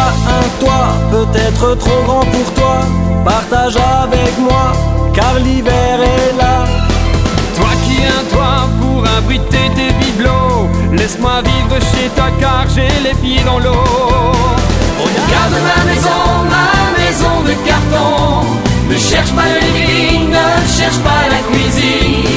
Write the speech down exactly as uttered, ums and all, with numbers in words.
as un toit, peut-être trop grand pour toi, partage avec moi, car l'hiver est là. Toi qui as un toit pour abriter tes bibelots, laisse-moi vivre chez toi car j'ai les pieds dans l'eau. Regarde ma maison, ma maison de carton. Ne cherche pas le living, ne cherche pas la cuisine.